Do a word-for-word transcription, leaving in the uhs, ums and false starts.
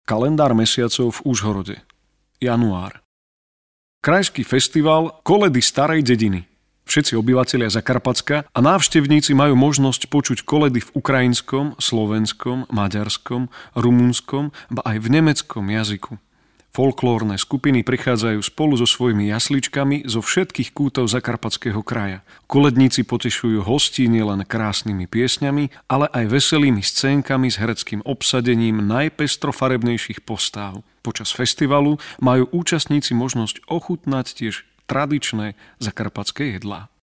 Kalendár mesiacov v Užhorode. Január. Krajský festival Koledy starej dediny. Všetci obyvatelia Zakarpatska a návštevníci majú možnosť počuť koledy v ukrajinskom, slovenskom, maďarskom, rumunskom, ba aj v nemeckom jazyku. Folklórne skupiny prichádzajú spolu so svojimi jasličkami zo všetkých kútov Zakarpatského kraja. Koledníci potešujú hostí nielen krásnymi piesňami, ale aj veselými scénkami s hereckým obsadením najpestrofarebnejších postáv. Počas festivalu majú účastníci možnosť ochutnať tiež tradičné zakarpatské jedlá.